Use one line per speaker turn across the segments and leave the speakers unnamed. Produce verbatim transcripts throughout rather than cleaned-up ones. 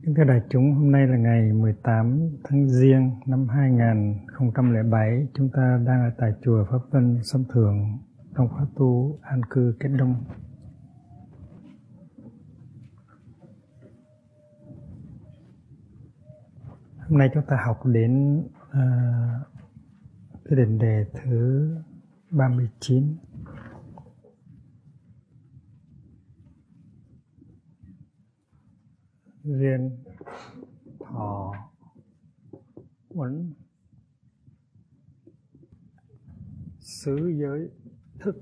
Kính thưa đại chúng, hôm nay là ngày mười tám tháng Giêng năm hai nghìn không trăm lẻ bảy. Chúng ta đang ở tại chùa Pháp Vân, Sâm Thượng, trong khóa tu an cư Kết Đông. Hôm nay chúng ta học đến uh, cái định đề thứ ba mươi chín. Duyên thọ uẩn xứ giới thức.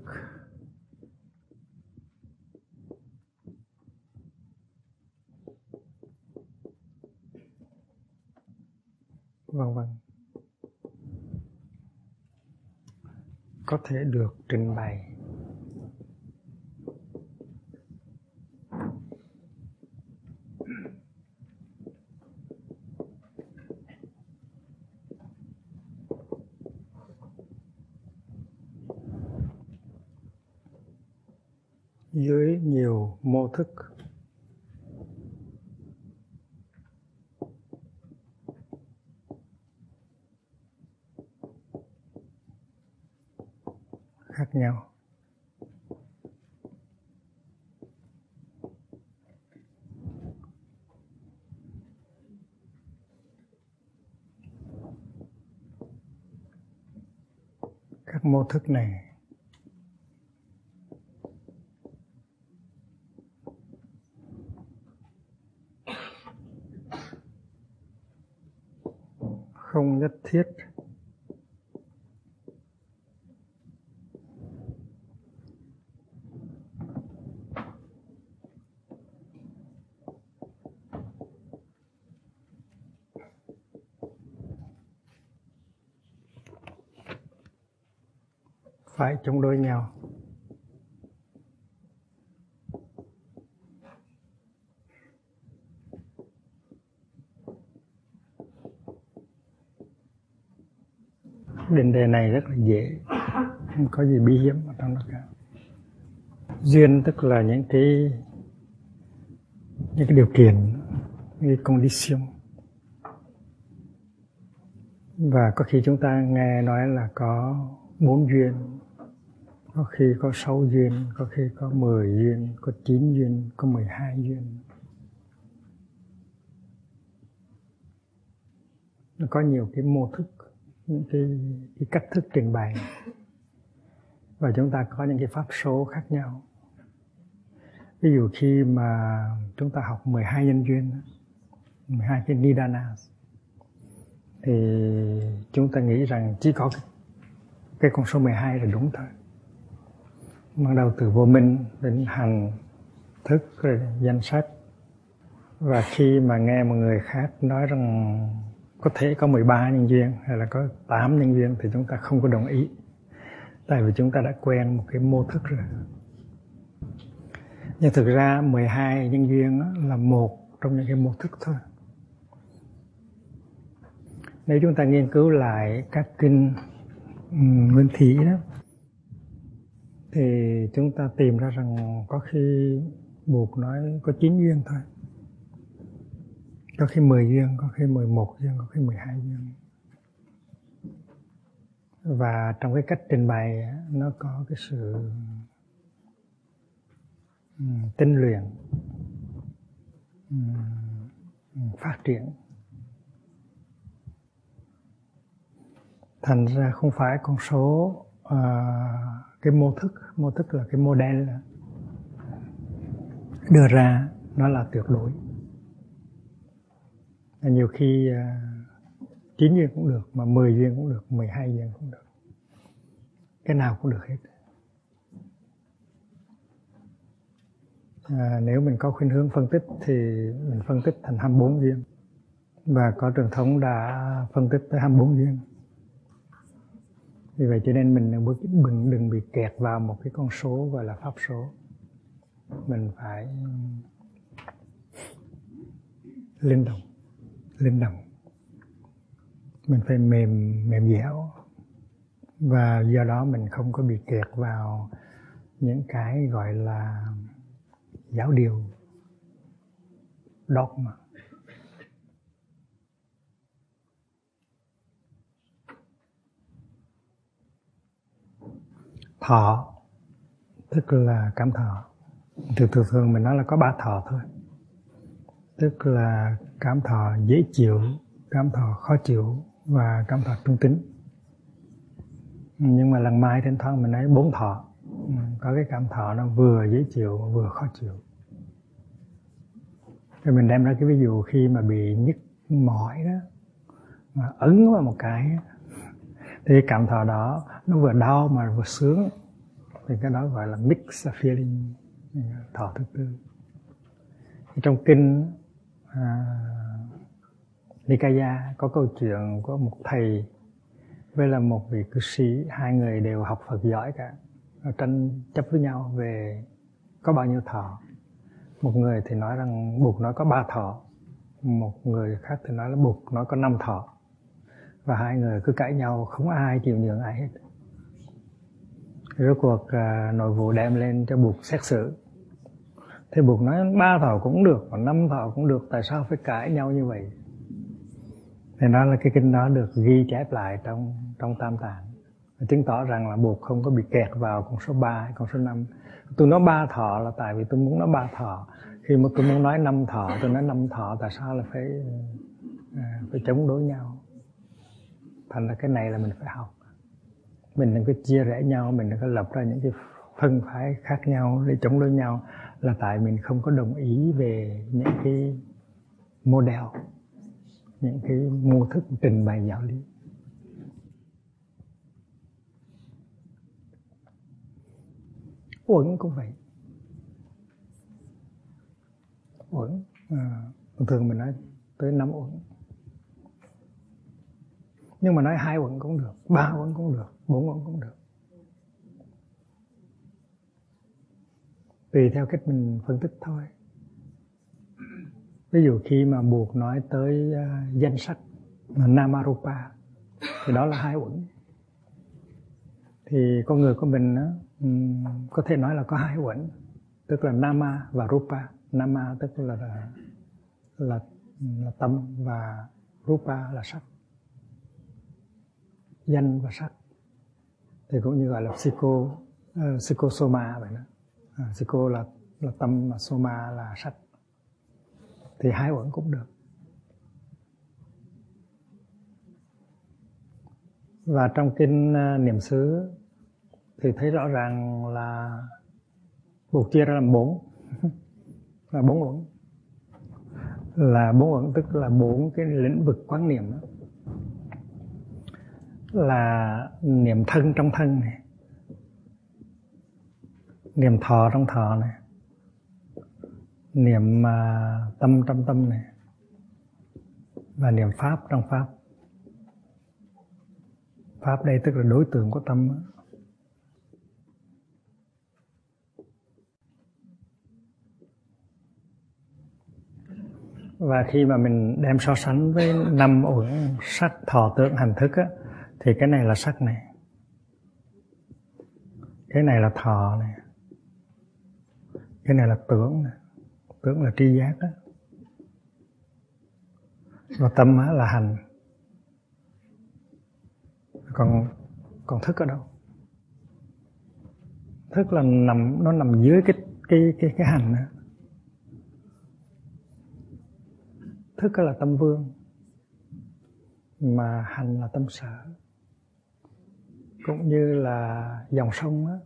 Vâng vâng. Có thể được trình bày. Dưới nhiều mô thức. Khác nhau. Các mô thức này không nhất thiết phải chống đối nhau. Định đề này rất là dễ, không có gì bí hiểm ở trong đó cả. Duyên tức là những cái những cái điều kiện, những cái condition. Và có khi chúng ta nghe nói là có bốn duyên, có khi có sáu duyên, có khi có mười duyên, có chín duyên, có mười hai duyên. Nó có nhiều cái mô thức, những cái, cái cách thức trình bày. Và chúng ta có những cái pháp số khác nhau. Ví dụ khi mà chúng ta học mười hai nhân duyên, mười hai cái Nidana, thì chúng ta nghĩ rằng chỉ có cái, cái con số mười hai là đúng thôi. Bắt đầu từ vô minh đến hành, thức, rồi danh sách. Và khi mà nghe một người khác nói rằng có thể có mười ba nhân duyên hay là có tám nhân duyên thì chúng ta không có đồng ý. Tại vì chúng ta đã quen một cái mô thức rồi. Nhưng thực ra mười hai nhân duyên là một trong những cái mô thức thôi. Nếu chúng ta nghiên cứu lại các kinh um, nguyên thủy đó, thì chúng ta tìm ra rằng có khi buộc nói có chín duyên thôi. Có khi mười duyên, có khi mười một duyên, có khi mười hai duyên. Và trong cái cách trình bày nó có cái sự um, tinh luyện, um, phát triển. Thành ra không phải con số uh, cái mô thức, mô thức là cái model đưa ra nó là tuyệt đối. Nhiều khi uh, chín duyên cũng được, mà mười duyên cũng được, mười hai duyên cũng được. Cái nào cũng được hết. À, nếu mình có khuynh hướng phân tích thì mình phân tích thành hai mươi bốn duyên. Và có truyền thống đã phân tích tới hai mươi bốn duyên. Vì vậy cho nên mình đừng, đừng bị kẹt vào một cái con số gọi là pháp số. Mình phải linh động, linh động. Mình phải mềm, mềm dẻo. Và do đó mình không có bị kẹt vào những cái gọi là giáo điều, dogma. Thọ tức là cảm thọ. Thường thường thường mình nói là có ba thọ thôi. Tức là cảm thọ dễ chịu, cảm thọ khó chịu và cảm thọ trung tính. Nhưng mà lần mai thỉnh thoảng mình nói bốn thọ. Có cái cảm thọ nó vừa dễ chịu vừa khó chịu. Thì mình đem ra cái ví dụ khi mà bị nhức mỏi đó, mà ấn vào một cái thì cái cảm thọ đó nó vừa đau mà vừa sướng, thì cái đó gọi là mixed feeling, thọ thứ tư. Trong kinh à, Nikaya có câu chuyện có một thầy với là một vị cư sĩ, hai người đều học Phật giỏi cả, tranh chấp với nhau về có bao nhiêu thọ. Một người thì nói rằng Bụt nói có ba thọ, một người khác thì nói là Bụt nói có năm thọ, và hai người cứ cãi nhau, không ai chịu nhường ai hết. Rốt cuộc à, nội vụ đem lên cho Bụt xét xử. Thì Bụt nói ba thọ cũng được, và năm thọ cũng được, tại sao phải cãi nhau như vậy? Thì đó là cái kinh đó được ghi chép lại trong trong Tam Tạng, chứng tỏ rằng là Bụt không có bị kẹt vào con số ba hay con số năm. Tôi nói ba thọ là tại vì tôi muốn nói ba thọ. Khi mà tôi muốn nói năm thọ, tôi nói năm thọ, tại sao là phải à, phải chống đối nhau? Thành ra cái này là mình phải học. Mình đừng có chia rẽ nhau, mình đừng có lập ra những cái phân phái khác nhau để chống đối nhau, là tại mình không có đồng ý về những cái model, những cái mô thức trình bày giáo lý. Uẩn cũng vậy. Uẩn à, thường thường mình nói tới năm uẩn, nhưng mà nói hai uẩn cũng được, ba uẩn cũng được, bốn uẩn cũng được, tùy theo cách mình phân tích thôi. Ví dụ khi mà Bụt nói tới uh, danh sắc Namarupa thì đó là hai uẩn. Thì con người của mình đó, um, có thể nói là có hai uẩn, tức là Nama và Rupa. Nama tức là là, là, là tâm, và Rupa là sắc, danh và sắc. Thì cũng như gọi là psycho, uh, psychosoma vậy đó. À, psycho là, là tâm, mà soma là sắc. Thì hai uẩn cũng được. Và trong kinh uh, Niệm xứ thì thấy rõ ràng là Bụt chia ra làm bốn, là bốn uẩn, là bốn uẩn tức là bốn cái lĩnh vực quán niệm đó. Là niệm thân trong thân này, niệm thọ trong thọ này, niệm uh, tâm trong tâm này, và niệm pháp trong pháp. Pháp đây tức là đối tượng của tâm đó. Và khi mà mình đem so sánh với năm uẩn sắc, thọ, tưởng, hành, thức á, thì cái này là sắc này, cái này là thọ này, cái này là tưởng này. Tưởng là tri giác đó. Và tâm á, là hành. Còn còn thức ở đâu? Thức là nằm nó nằm dưới cái cái cái cái hành đó. Thức là tâm vương, mà hành là tâm sở. Cũng như là dòng sông đó,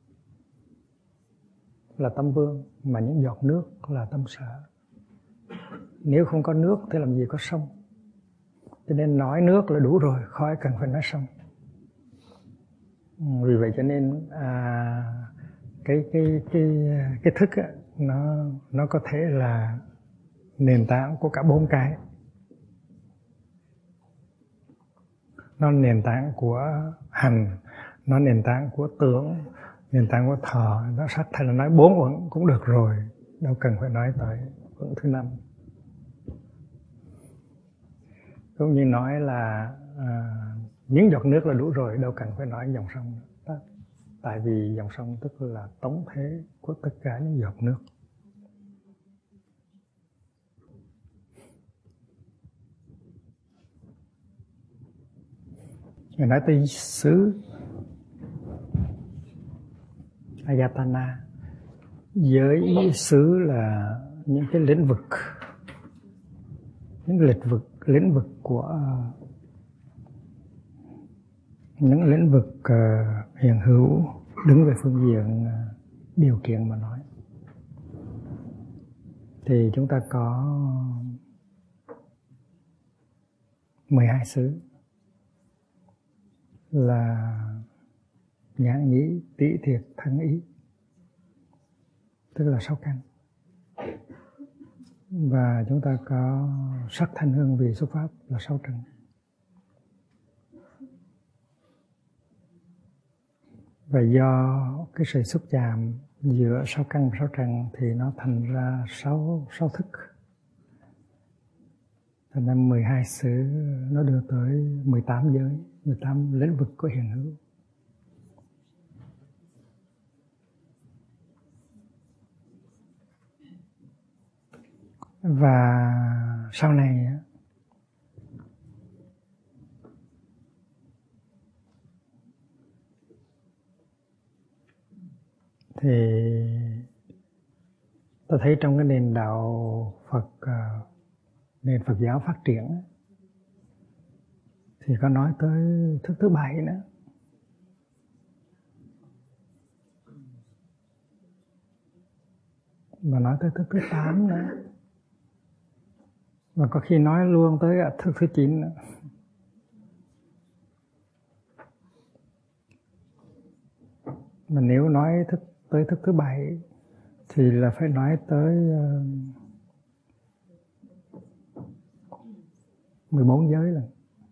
là tâm vương, mà những giọt nước là tâm sở. Nếu không có nước thì làm gì có sông. Cho nên nói nước là đủ rồi, khỏi cần phải nói sông. Vì vậy cho nên à, cái cái cái cái thức á, nó nó có thể là nền tảng của cả bốn cái. Nó nền tảng của hành, nó nền tảng của tưởng, nền tảng của thọ, nó sắc. Thành là nói bốn uẩn cũng được rồi, đâu cần phải nói tới uẩn thứ năm. Cũng như nói là à, những giọt nước là đủ rồi, đâu cần phải nói dòng sông nữa. Tại vì dòng sông tức là tổng thể của tất cả những giọt nước. Người nói tới xứ, Ayatana. Giới ý xứ là những cái lĩnh vực, những lĩnh vực, lĩnh vực của những lĩnh vực uh, hiện hữu đứng về phương diện uh, điều kiện mà nói. Thì chúng ta có mười hai xứ là nhãn nhĩ tỷ thiệt thân ý, tức là sáu căn. Và chúng ta có sắc thanh hương vị xúc pháp là sáu trần. Và do cái sự xúc chạm giữa sáu căn và sáu trần thì nó thành ra sáu, sáu thức. Thành ra mười hai xứ nó đưa tới mười tám giới, mười tám lĩnh vực của hiện hữu. Và sau này thì tôi thấy trong cái nền đạo Phật, nền Phật giáo phát triển thì có nói tới thức thứ bảy nữa. Và nói tới thức thứ tám nữa. Và có khi nói luôn tới thức thứ chín nữa. Mà nếu nói thức, tới thức thứ bảy thì là phải nói tới uh, mười bốn giới lần.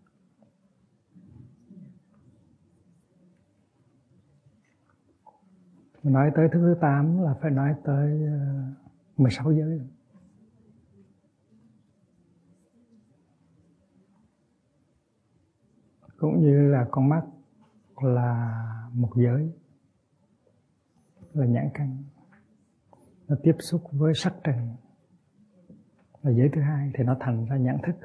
Mà nói tới thức thứ tám là phải nói tới uh, mười sáu giới lần. Cũng như là con mắt là một giới, là nhãn căn, nó tiếp xúc với sắc trần là giới thứ hai thì nó thành ra nhãn thức.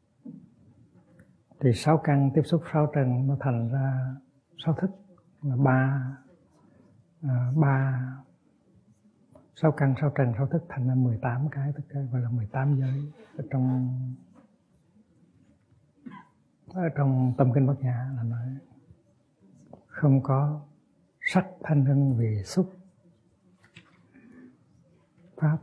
Thì sáu căn tiếp xúc sáu trần nó thành ra sáu thức, là ba à, ba sáu căn sáu trần sáu thức thành ra mười tám cái, tất cả gọi là mười tám giới ở trong ở trong tâm kinh Bát Nhã là nói không có sắc thanh hương vị xúc pháp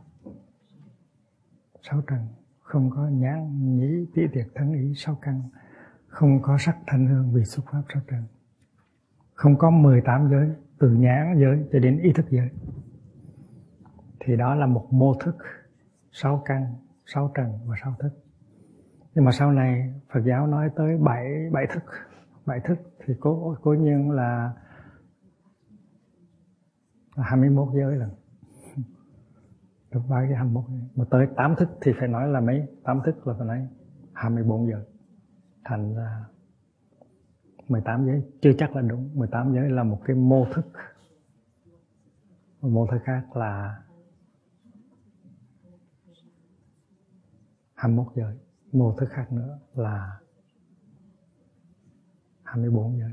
sáu trần, không có nhãn nhĩ tỷ thiệt thân ý sáu căn, không có sắc thanh hương vị xúc pháp sáu trần, không có mười tám giới từ nhãn giới cho đến ý thức giới. Thì đó là một mô thức, sáu căn, sáu trần và sáu thức. Nhưng mà sau này Phật giáo nói tới bảy bảy thức, bảy thức thì cố cố nhiên là hai mươi mốt giới lần. Được ba cái hai mươi mốt. Mà tới tám thức thì phải nói là mấy? tám thức là phải nói hai mươi bốn giới. Thành ra mười tám giới chưa chắc là đúng. mười tám giới là một cái mô thức. Một mô thức khác là hai mươi mốt giới. Mô thức khác nữa là hai mươi bốn giới.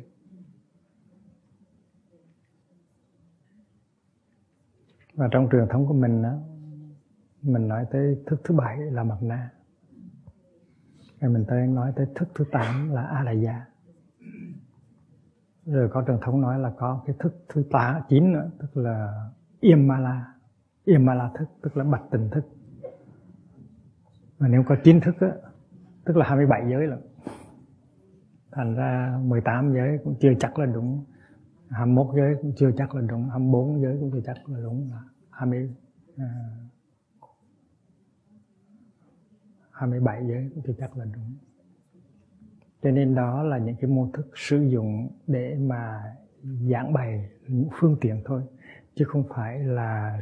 Và trong truyền thống của mình đó, mình nói tới thức thứ bảy là Mạt Na. Rồi mình tới nói tới thức thứ tám là A La Gia. Rồi có truyền thống nói là có cái thức thứ tám, chín nữa, tức là Yamala. Yamala thức, tức là bạch tình thức. Mà nếu có chín thức á, tức là hai mươi bảy giới lận. Thành ra mười tám giới cũng chưa chắc là đúng, hai mươi mốt giới cũng chưa chắc là đúng, hai mươi bốn giới cũng chưa chắc là đúng, hai mươi, à, hai mươi bảy giới cũng chưa chắc là đúng. Cho nên đó là những cái mô thức sử dụng để mà giảng bày những phương tiện thôi, chứ không phải là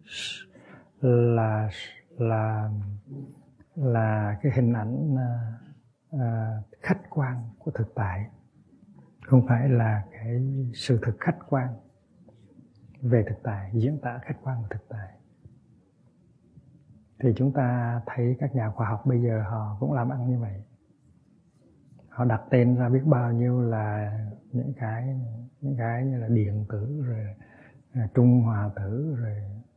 là là là cái hình ảnh à, khách quan của thực tại, không phải là cái sự thực khách quan về thực tại, diễn tả khách quan về thực tại. Thì chúng ta thấy các nhà khoa học bây giờ họ cũng làm ăn như vậy. Họ đặt tên ra biết bao nhiêu là những cái những cái như là điện tử, rồi trung hòa tử, rồi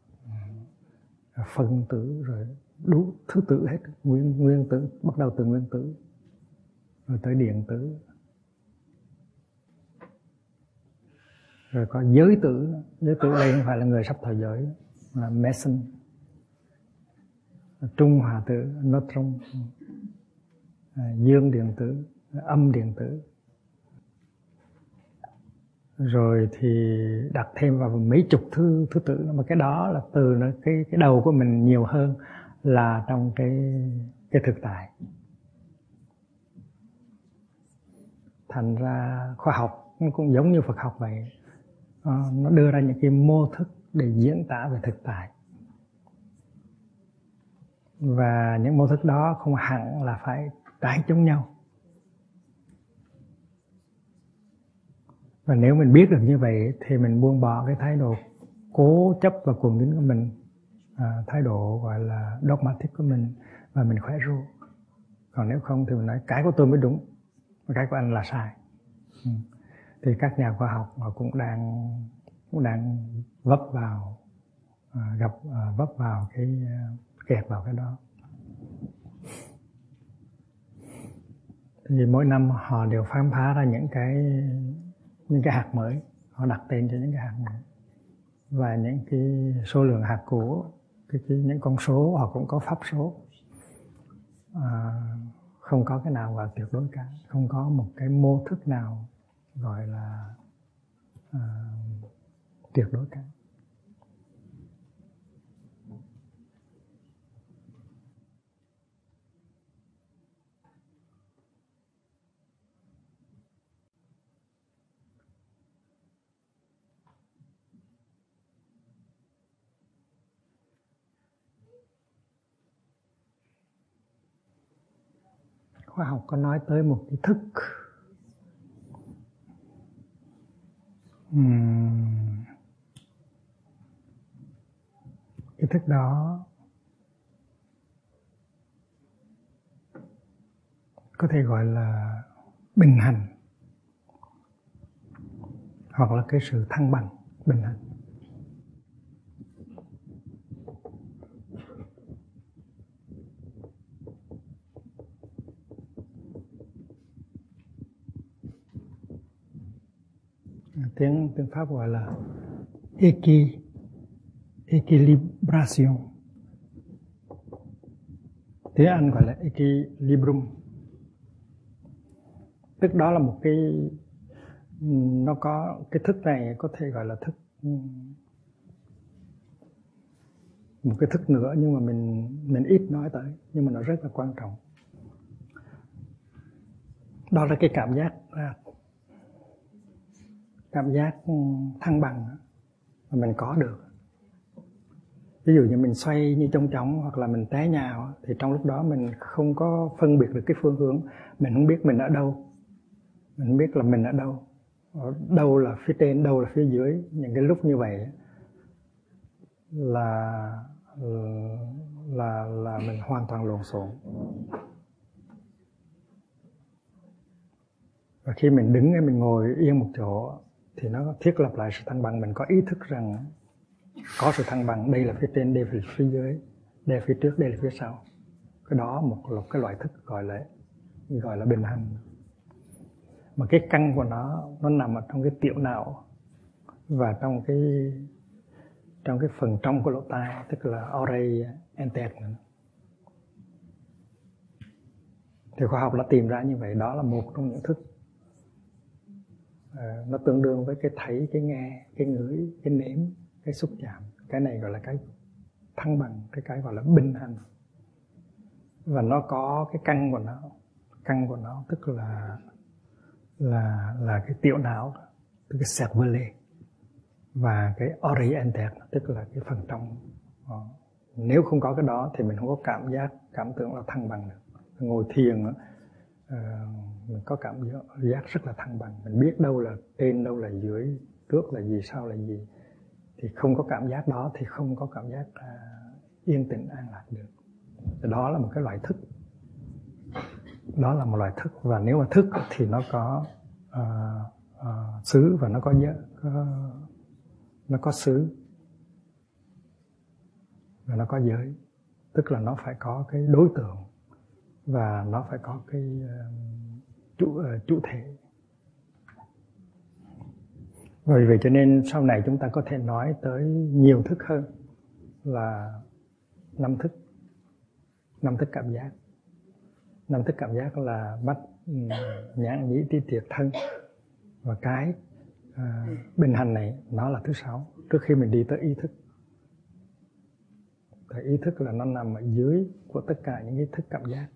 phân tử, rồi đủ thứ tử hết, nguyên nguyên tử, bắt đầu từ nguyên tử rồi tới điện tử, rồi có giới tử. Giới tử đây không phải là người sắp thời giới, là meson, trung hòa tử, neutron, dương điện tử, âm điện tử. Rồi thì đặt thêm vào mấy chục thứ thứ tự, mà cái đó là từ nó cái cái đầu của mình nhiều hơn là trong cái cái thực tại. Thành ra khoa học nó cũng giống như Phật học vậy, à, nó đưa ra những cái mô thức để diễn tả về thực tại, và những mô thức đó không hẳn là phải trái chống nhau. Và nếu mình biết được như vậy thì mình buông bỏ cái thái độ cố chấp và cuồng tín của mình, à, thái độ gọi là dogmatic của mình, và mình khỏe ru. Còn nếu không thì mình nói cái của tôi mới đúng, và cái của anh là sai. Ừ. Thì các nhà khoa học họ cũng đang cũng đang vấp vào à, gặp à, vấp vào cái kẹt vào cái đó. Thì mỗi năm họ đều khám phá ra những cái những cái hạt mới, họ đặt tên cho những cái hạt mới, và những cái số lượng hạt của cái, cái những con số họ cũng có pháp số, à, không có cái nào là tuyệt đối cả, không có một cái mô thức nào gọi là à, tuyệt đối cả. Khoa học có nói tới một cái thức, uhm, cái thức đó có thể gọi là bình hành, hoặc là cái sự thăng bằng bình hành. Tiếng tiếng Pháp gọi là equi, equilibration. Tiếng Anh gọi là equilibrium. Tức đó là một cái, nó có cái thức này có thể gọi là thức, một cái thức nữa, nhưng mà mình mình ít nói tới, nhưng mà nó rất là quan trọng. Đó là cái cảm giác cảm giác thăng bằng mà mình có được. Ví dụ như mình xoay như chong chóng, hoặc là mình té nhào, thì trong lúc đó mình không có phân biệt được cái phương hướng, mình không biết mình ở đâu, mình không biết là mình ở đâu, ở đâu là phía trên, đâu là phía dưới. Những cái lúc như vậy là là là mình hoàn toàn lộn xộn. Và khi mình đứng hay mình ngồi yên một chỗ thì nó thiết lập lại sự thăng bằng. Mình có ý thức rằng có sự thăng bằng, đây là phía trên, đây là phía dưới, đây là phía trước, đây là phía sau. Cái đó một, một cái loại thức gọi là gọi là bình hành. Mà cái căn của nó nó nằm ở trong cái tiểu não và trong cái trong cái phần trong của lỗ tai, tức là oray interne. Thì khoa học đã tìm ra như vậy. Đó là một trong những thức, à, nó tương đương với cái thấy, cái nghe, cái ngửi, cái nếm, cái xúc chạm. Cái này gọi là cái thăng bằng, cái cái gọi là bình hành. Và nó có cái căn của nó, căn của nó tức là là là cái tiểu não, tức cái cervelet, và cái oray interne, tức là cái phần trong. Đó. Nếu không có cái đó thì mình không có cảm giác, cảm tưởng là thăng bằng được. Ngồi thiền uh, mình có cảm giác rất là thăng bằng, mình biết đâu là trên, đâu là dưới, trước là gì, sau là gì. Thì không có cảm giác đó thì không có cảm giác uh, yên tĩnh an lạc được. Thì đó là một cái loại thức, đó là một loại thức. Và nếu mà thức thì nó có uh, uh, xứ và nó có, có nó có xứ và nó có giới, tức là nó phải có cái đối tượng và nó phải có cái uh, chủ, uh, chủ thể. Vì vậy cho nên sau này chúng ta có thể nói tới nhiều thức hơn là năm thức, năm thức cảm giác. Năm thức cảm giác là mắt, nhãn, nhĩ, trí, thiệt, thân. Và cái à, bình hành này nó là thứ sáu, trước khi mình đi tới ý thức. Thì ý thức là nó nằm ở dưới của tất cả những cái thức cảm giác.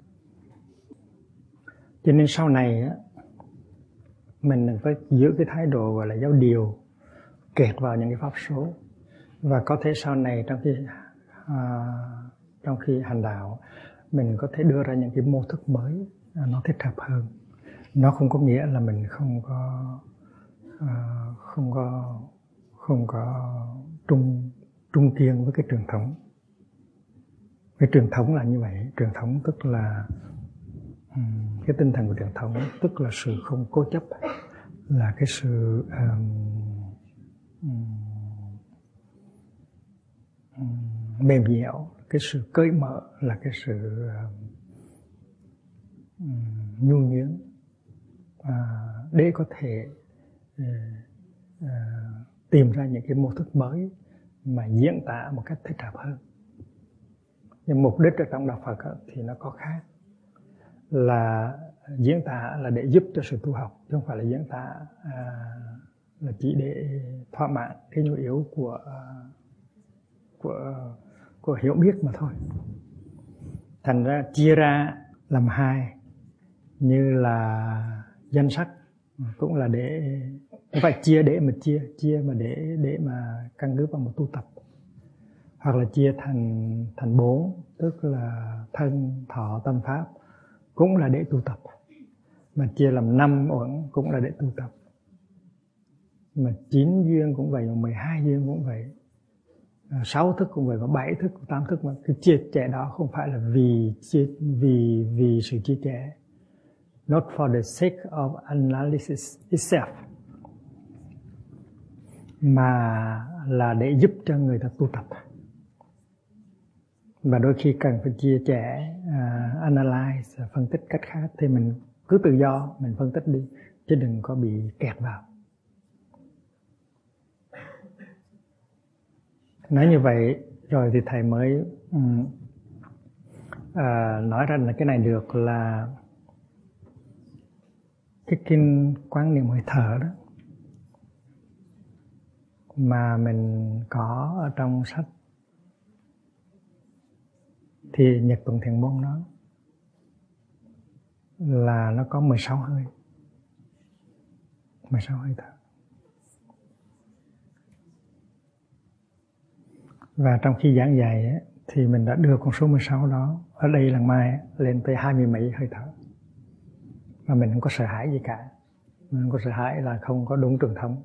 Cho nên sau này á, mình phải giữ cái thái độ gọi là giáo điều, kẹt vào những cái pháp số. Và có thể sau này trong khi à, trong khi hành đạo, mình có thể đưa ra những cái mô thức mới nó thích hợp hơn. Nó không có nghĩa là mình không có uh, không có không có trung trung kiên với cái truyền thống. Cái truyền thống là như vậy. Truyền thống tức là um, cái tinh thần của truyền thống tức là sự không cố chấp, là cái sự um, um, um, mềm dẻo, cái sự cởi mở, là cái sự um, nhu nhuyễn, à, để có thể uh, uh, tìm ra những cái mô thức mới mà diễn tả một cách thích hợp hơn. Nhưng mục đích ở trong đạo Phật đó, thì nó có khác, là diễn tả là để giúp cho sự tu học, chứ không phải là diễn tả à, là chỉ để thỏa mãn cái nhu yếu của của của hiểu biết mà thôi. Thành ra chia ra làm hai, như là danh sắc cũng là để không phải chia để mà chia, chia mà để để mà căn cứ vào một tu tập. Hoặc là chia thành thành bốn, tức là thân, thọ, tâm, pháp, cũng là để tu tập. Mà chia làm năm uẩn cũng là để tu tập. Mà chín duyên cũng vậy, mà mười hai duyên cũng vậy, sáu thức cũng vậy, và bảy thức, tám thức. Mà cái chia sẻ đó không phải là vì chia, vì vì sự chia sẻ, not for the sake of analysis itself, mà là để giúp cho người ta tu tập. Và đôi khi cần phải chia sẻ, uh, analyze, phân tích cách khác, thì mình cứ tự do mình phân tích đi, chứ đừng có bị kẹt vào. Nói như vậy rồi thì thầy mới um, uh, nói ra là cái này được, là cái kinh quán niệm hơi thở đó mà mình có ở trong sách thì Nhật Tuần Thiền Môn nói là nó có mười sáu hơi, mười sáu hơi thở. Và trong khi giảng dạy ấy, thì mình đã đưa con số mười sáu đó ở đây lần mai lên tới hai mươi mấy hơi thở. Và mình không có sợ hãi gì cả. Mình không có sợ hãi là không có đúng truyền thống.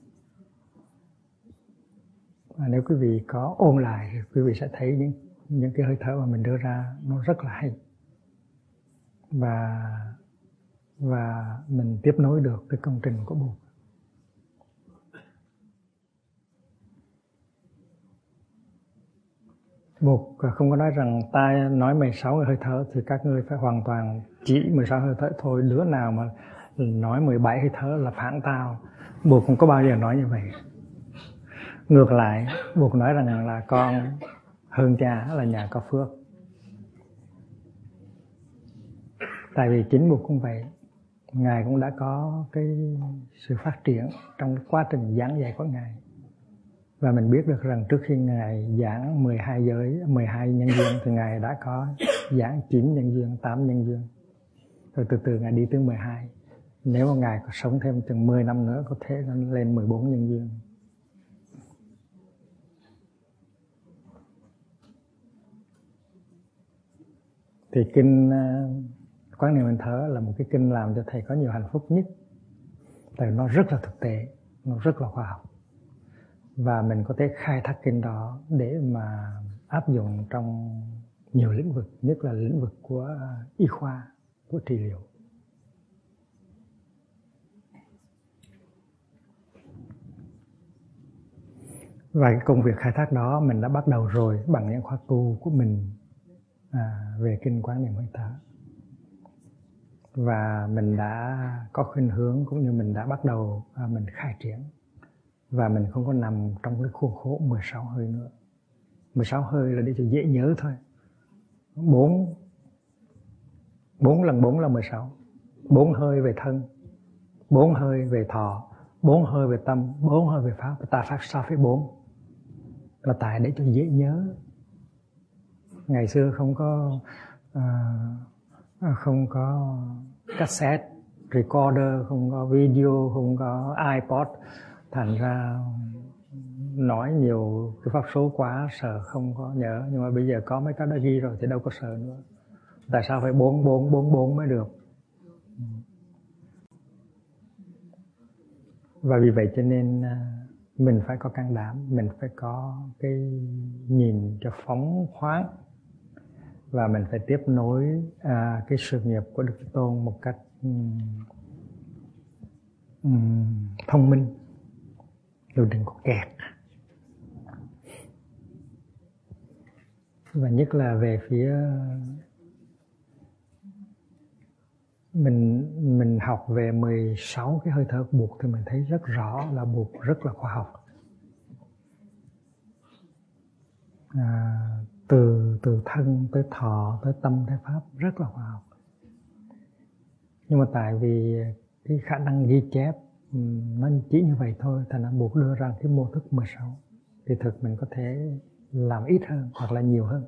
Và nếu quý vị có ôn lại thì quý vị sẽ thấy những, những cái hơi thở mà mình đưa ra nó rất là hay. Và, và mình tiếp nối được cái công trình của Bụt. Bụt không có nói rằng ta nói mười sáu hơi thở thì các ngươi phải hoàn toàn chỉ mười sáu hơi thở thôi. Đứa nào mà nói mười bảy hơi thở là phản tao. Bụt không có bao giờ nói như vậy. Ngược lại, Bụt nói rằng là con hơn cha là nhà có phước. Tại vì chính Bụt cũng vậy. Ngài cũng đã có cái sự phát triển trong quá trình giảng dạy của Ngài. Và mình biết được rằng trước khi Ngài giảng mười hai giới, mười hai nhân duyên thì Ngài đã có giảng chín nhân duyên, tám nhân duyên. Rồi từ từ Ngài đi tới mười hai. Nếu mà Ngài có sống thêm chừng mười năm nữa có thể lên mười bốn nhân duyên. Thì kinh Quán Niệm Hơi Thở là một cái kinh làm cho thầy có nhiều hạnh phúc nhất. Tại nó rất là thực tế, nó rất là khoa học. Và mình có thể khai thác kinh đó để mà áp dụng trong nhiều lĩnh vực, nhất là lĩnh vực của y khoa, của trị liệu. Và cái công việc khai thác đó mình đã bắt đầu rồi bằng những khóa tu của mình à, về kinh Quán Niệm Hơi Thở. Và mình đã có khuynh hướng cũng như mình đã bắt đầu à, mình khai triển. Và mình không có nằm trong cái khuôn khổ mười sáu hơi nữa. mười sáu hơi là để cho dễ nhớ thôi. bốn bốn lần bốn là mười sáu. bốn hơi về thân, bốn hơi về thọ, bốn hơi về tâm, bốn hơi về pháp. Ta phát sao với bốn là tại để cho dễ nhớ. Ngày xưa không có uh, không có cassette recorder, không có video, không có iPod, thành ra nói nhiều cái pháp số quá sợ không có nhớ. Nhưng mà bây giờ có mấy cái đã ghi rồi thì đâu có sợ nữa. Tại sao phải bốn bốn bốn bốn mới được? Và vì vậy cho nên mình phải có can đảm, mình phải có cái nhìn cho phóng khoáng, và mình phải tiếp nối à, cái sự nghiệp của Đức Thế Tôn một cách um, um, thông minh, rồi đừng có kẹt. Và nhất là về phía mình mình học về mười sáu cái hơi thở buộc thì mình thấy rất rõ là buộc rất là khoa học. À, từ từ thân tới thọ tới tâm tới pháp rất là khoa học. Nhưng mà tại vì cái khả năng ghi chép nó chỉ như vậy thôi, thành ra buộc đưa ra cái mô thức mười sáu. Thì thực mình có thể làm ít hơn hoặc là nhiều hơn.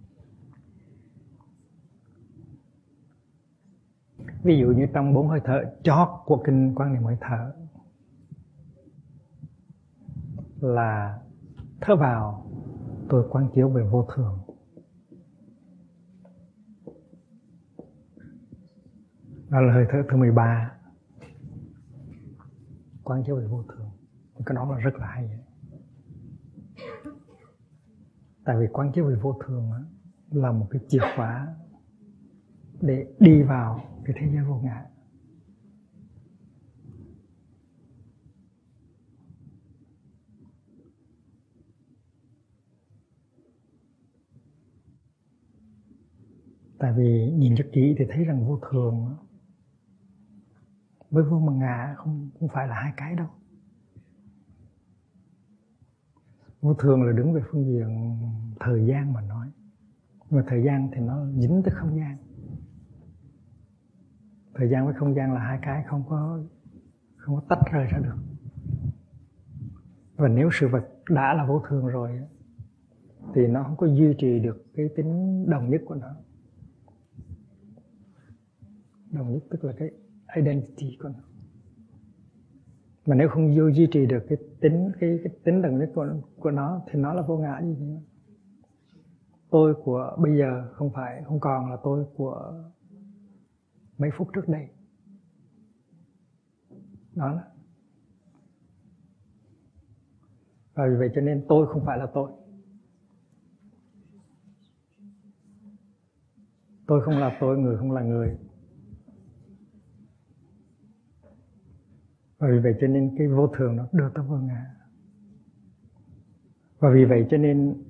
Ví dụ như trong bốn hơi thở chót của kinh Quán Niệm Hơi Thở là thở vào tôi quán chiếu về vô thường. Đó là hơi thở thứ mười ba, quán chiếu về vô thường. Cái đó là rất là hay. Tại vì quán chiếu về vô thường là một cái chìa khóa để đi vào cái thế giới vô ngã. Tại vì nhìn rất kỹ thì thấy rằng vô thường với vô ngã không, không phải là hai cái đâu. Vô thường là đứng về phương diện thời gian mà nói. Nhưng mà thời gian thì nó dính tới không gian. Thời gian với không gian là hai cái không có không có tách rời ra được. Và nếu sự vật đã là vô thường rồi thì nó không có duy trì được cái tính đồng nhất của nó. Đồng nhất tức là cái identity của nó. Mà nếu không vô duy trì được cái tính cái, cái tính đồng nhất của, của nó thì nó là vô ngã gì nữa. Tôi của bây giờ không phải không còn là tôi của mấy phút trước đây. Đó là. Và vì vậy cho nên tôi không phải là tôi. Tôi không là tôi, người không là người. Và vì vậy cho nên cái vô thường nó đưa tới vô ngã. Và vì vậy cho nên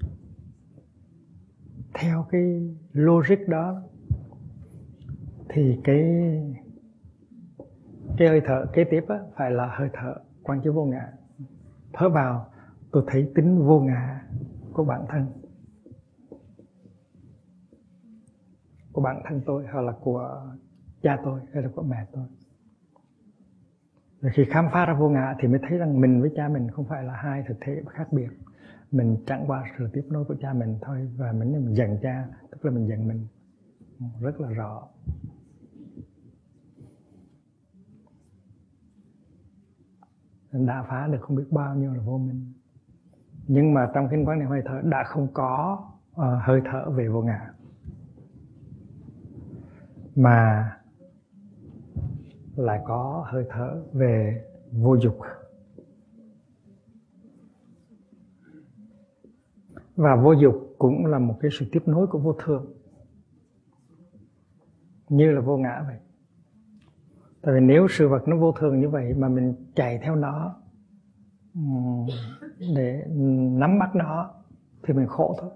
theo cái logic đó thì cái cái hơi thở kế tiếp á, phải là hơi thở quán chiếu vô ngã. Thở vào tôi thấy tính vô ngã của bản thân, của bản thân tôi, hay là của cha tôi, hay là của mẹ tôi. Rồi khi khám phá ra vô ngã thì mới thấy rằng mình với cha mình không phải là hai thực thể khác biệt. Mình chẳng qua sự tiếp nối của cha mình thôi. Và mình, mình giận cha, tức là mình giận mình. Rất là rõ. Đã phá được không biết bao nhiêu là vô minh. Nhưng mà trong kinh Quán Niệm Hơi Thở đã không có uh, hơi thở về vô ngã, mà lại có hơi thở về vô dục. Và vô dục cũng là một cái sự tiếp nối của vô thường, như là vô ngã vậy. Tại vì nếu sự vật nó vô thường như vậy mà mình chạy theo nó để nắm bắt nó thì mình khổ thôi.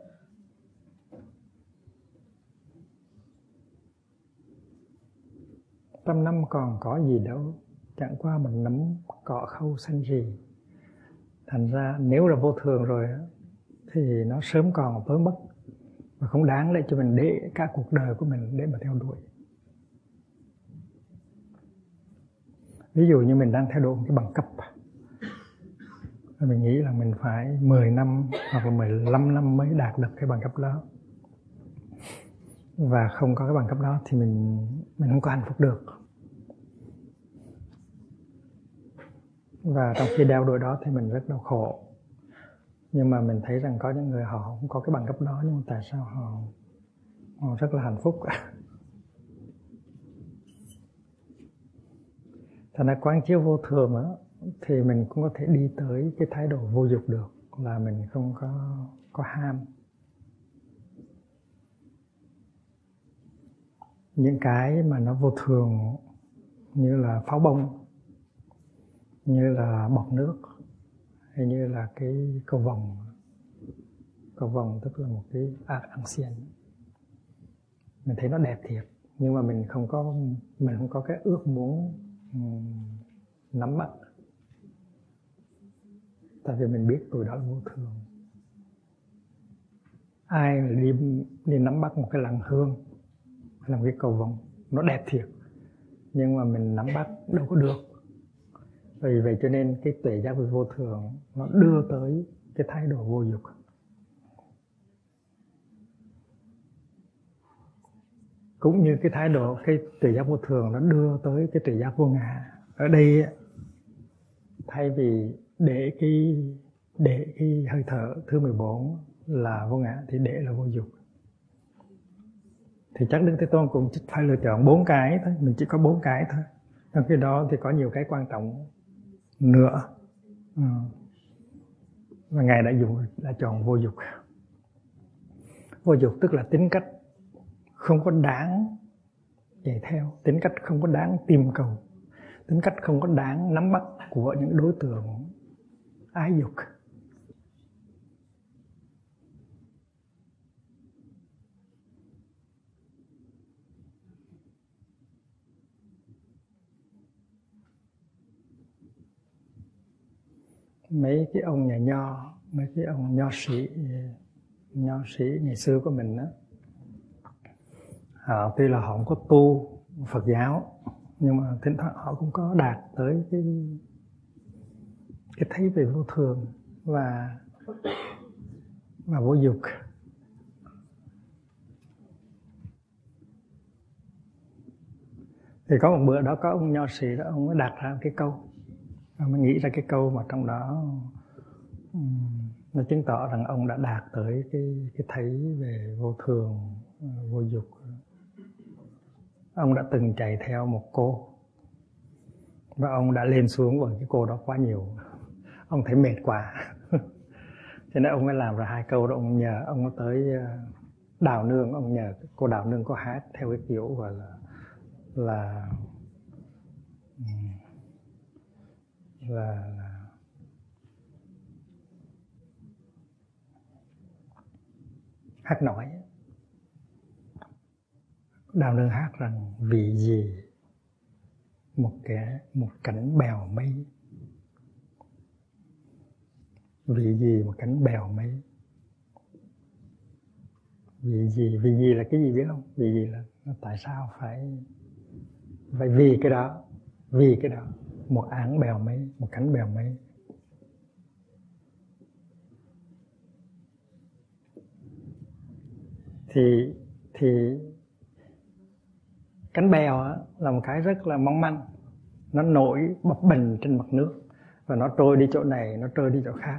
Trăm năm còn có gì đâu, chẳng qua mình nắm cỏ khâu xanh rì. Thành ra nếu là vô thường rồi thì nó sớm còn tối mất, và không đáng để cho mình để cả cuộc đời của mình để mà theo đuổi. Ví dụ như mình đang theo đuổi một cái bằng cấp, mình nghĩ là mình phải mười năm hoặc là mười lăm năm mới đạt được cái bằng cấp đó, và không có cái bằng cấp đó thì mình mình không có hạnh phúc được. Và trong khi đeo đuổi đó thì mình rất đau khổ. Nhưng mà mình thấy rằng có những người họ không có cái bằng cấp đó, nhưng mà tại sao họ, họ rất là hạnh phúc. Thành ra quán chiếu vô thường á, thì mình cũng có thể đi tới cái thái độ vô dục được, là mình không có, có ham. Những cái mà nó vô thường như là pháo bông, như là bọt nước, hay như là cái cầu vồng. Cầu vồng tức là một cái ancien. Mình thấy nó đẹp thiệt, nhưng mà mình không có mình không có cái ước muốn um, nắm bắt. Tại vì mình biết tụi đó là vô thường. Ai đi đi nắm bắt một cái làn hương, làm cái cầu vồng, nó đẹp thiệt, nhưng mà mình nắm bắt đâu có được. Vì vậy cho nên cái tuệ giác về vô thường nó đưa tới cái thái độ vô dục. Cũng như cái thái độ, cái tuệ giác vô thường nó đưa tới cái tuệ giác vô ngã. Ở đây thay vì để cái để cái hơi thở thứ mười bốn là vô ngã thì để là vô dục. Thì chắc Đức Thế Tôn cũng chỉ phải lựa chọn bốn cái thôi, mình chỉ có bốn cái thôi. Trong khi đó thì có nhiều cái quan trọng nữa. Ừ. Và Ngài đã dùng đã chọn vô dục. Vô dục tức là tính cách không có đáng chạy theo, tính cách không có đáng tìm cầu, tính cách không có đáng nắm bắt của những đối tượng ái dục. Mấy cái ông nhà nho, mấy cái ông nho sĩ, nho sĩ ngày xưa của mình đó, họ tuy là họ không có tu Phật giáo, nhưng mà thỉnh thoảng họ cũng có đạt tới cái cái thấy về vô thường và và vô dục. Thì có một bữa đó có ông nho sĩ đó, ông mới đặt ra cái câu, ông mới nghĩ ra cái câu mà trong đó um, nó chứng tỏ rằng ông đã đạt tới cái cái thấy về vô thường, vô dục. Ông đã từng chạy theo một cô, và ông đã lên xuống với cái cô đó quá nhiều. Ông thấy mệt quá. Cho nên ông mới làm ra hai câu đó. Ông nhờ, ông có tới Đào Nương, ông nhờ cô Đào Nương có hát theo cái kiểu gọi là là là, là hát nói. Đào Nương hát rằng vì gì một cái một cánh bèo mây, vì gì một cánh bèo mây, vì gì vì gì là cái gì biết không? Vì gì là tại sao phải phải vì cái đó, vì cái đó một áng bèo mây, một cánh bèo mây. Thì thì cánh bèo á, là một cái rất là mong manh, nó nổi bập bềnh trên mặt nước và nó trôi đi chỗ này, nó trôi đi chỗ khác.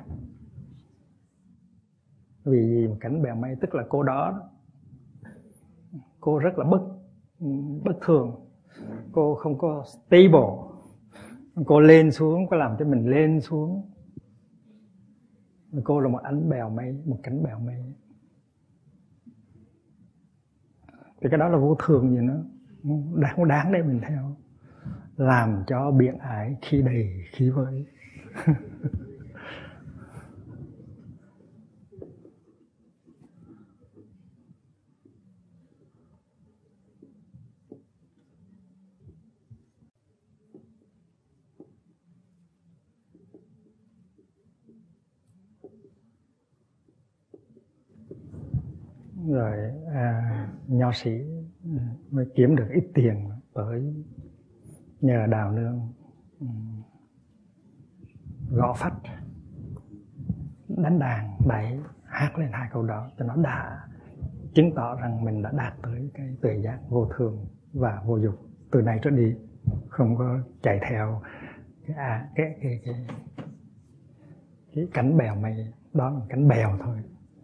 Vì gì một cánh bèo mây, tức là cô đó, cô rất là bất bất thường, cô không có stable, cô lên xuống, có làm cho mình lên xuống. Cô là một ánh bèo mây, một cánh bèo mây. Thì cái đó là vô thường gì nữa, đáng đáng để mình theo, làm cho biển ải khi đầy khi vơi. rồi à, nho sĩ mới kiếm được ít tiền tới nhờ Đào Nương um, gõ phách, đánh đàn, đẩy, hát lên hai câu đó cho nó đã chứng tỏ rằng mình đã đạt tới cái tuệ giác vô thường và vô dục. Từ nay trở đi không có chạy theo cái à, cái, cái, cái, cái cánh bèo mây, đó là cánh bèo thôi.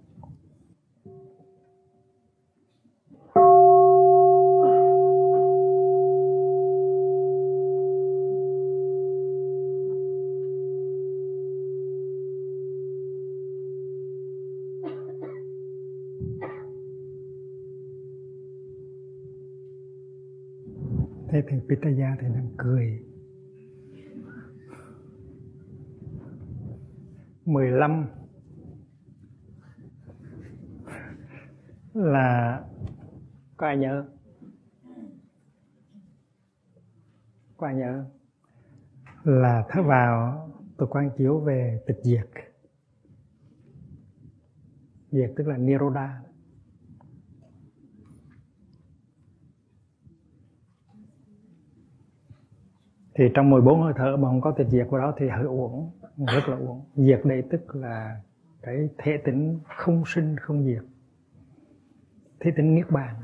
Thế thì Pitaya thì đang cười. mười lăm là có ai nhớ? Có ai nhớ? Là thứ vào tôi quán chiếu về tịch diệt. Diệt tức là Nirodha. Thì trong mười bốn hơi thở mà không có tịch diệt của đó thì hơi uổng, rất là uổng. Diệt đây tức là cái thể tính không sinh không diệt, thể tính niết bàn.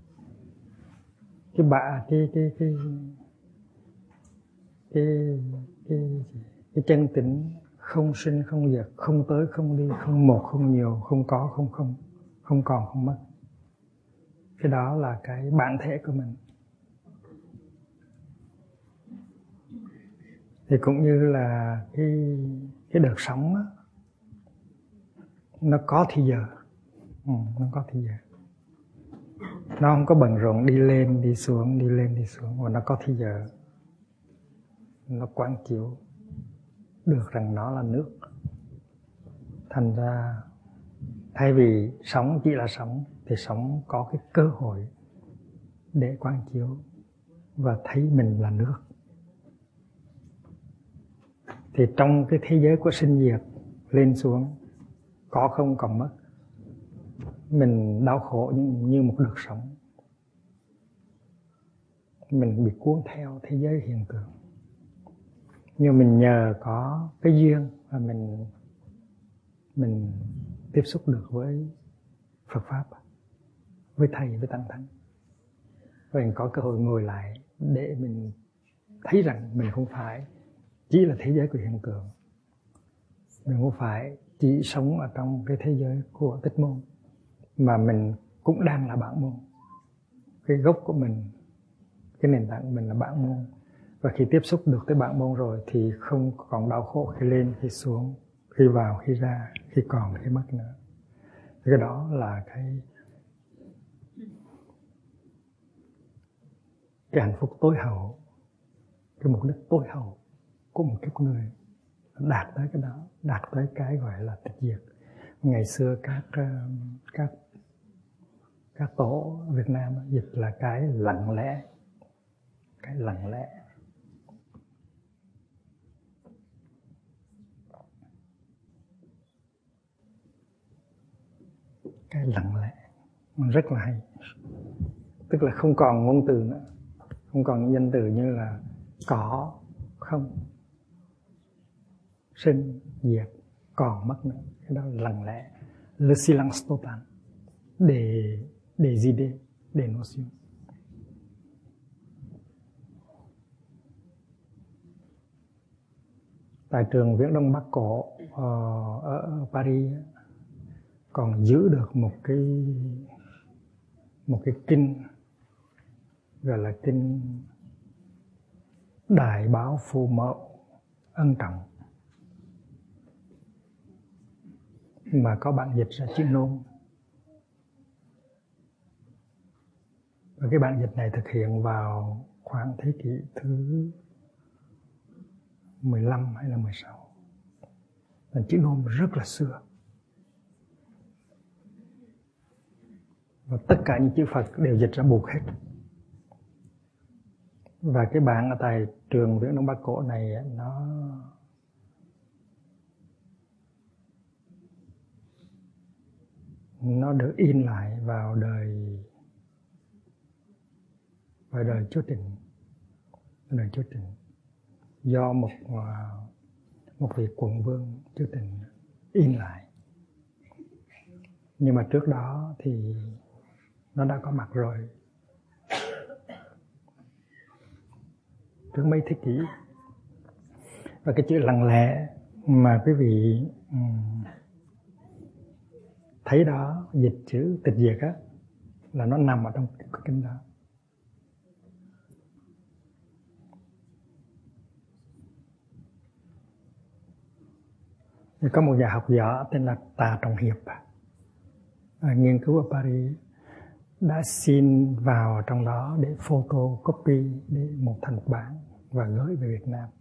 Cái bạ cái cái cái cái cái cái chân tĩnh không sinh không diệt, không tới không đi, không một không nhiều, không có không không, không còn không mất. Cái đó là cái bản thể của mình. Thì cũng như là cái cái đợt sống đó, nó có thì giờ, ừ, nó có thì giờ, nó không có bận rộn đi lên đi xuống đi lên đi xuống, mà nó có thì giờ, nó quán chiếu được rằng nó là nước. Thành ra thay vì sống chỉ là sống thì sống có cái cơ hội để quán chiếu và thấy mình là nước. Thì trong cái thế giới của sinh diệt lên xuống, có không còn mất, mình đau khổ như một đợt sóng, mình bị cuốn theo thế giới hiện tượng. Nhưng mình nhờ có cái duyên và mình mình tiếp xúc được với Phật Pháp, với Thầy, với Tăng Thánh, và mình có cơ hội ngồi lại để mình thấy rằng mình không phải chỉ là thế giới của hiện tượng, mình không phải chỉ sống ở trong cái thế giới của tích môn, mà mình cũng đang là bản môn. Cái gốc của mình, cái nền tảng của mình là bản môn. Và khi tiếp xúc được tới bản môn rồi thì không còn đau khổ khi lên, khi xuống, khi vào, khi ra, khi còn, khi mất nữa. Thì cái đó là cái cái hạnh phúc tối hậu, cái mục đích tối hậu của một kiếp người, đạt tới cái đó, đạt tới cái gọi là tịch diệt. Ngày xưa các các các tổ Việt Nam dịch là cái lặng lẽ, cái lặng lẽ. Cái lặng lẽ rất là hay, tức là không còn ngôn từ nữa, không còn danh từ như là có, không, sinh, diệt, còn mất nữa. Cái đó là lặng lẽ, le silence total des des idées, des notions. Tại trường Viễn Đông Bắc Cổ ở, ở Paris còn giữ được một cái một cái kinh gọi là kinh Đại Báo Phù Mậu Ân Trọng, mà có bản dịch ra chữ Nôm. Và cái bản dịch này thực hiện vào khoảng thế kỷ thứ mười lăm hay là mười sáu. Và chữ Nôm rất là xưa. Và tất cả những chữ Phật đều dịch ra buộc hết. Và cái bản ở tại trường Viễn Đông Bắc Cổ này nó nó được in lại vào đời vào đời Chúa Trịnh, đời Chúa Trịnh do một một vị quận vương Chúa Trịnh in lại. Nhưng mà trước đó thì nó đã có mặt rồi, trước mấy thế kỷ. Và cái chữ lặng lẽ mà quý vị um, thấy đó, dịch chữ tịch diệt á, là nó nằm ở trong cái kinh đó. Có một nhà học giả tên là Tạ Trọng Hiệp, à, nghiên cứu ở Paris, đã xin vào trong đó để photocopy để một thành một bản và gửi về Việt Nam.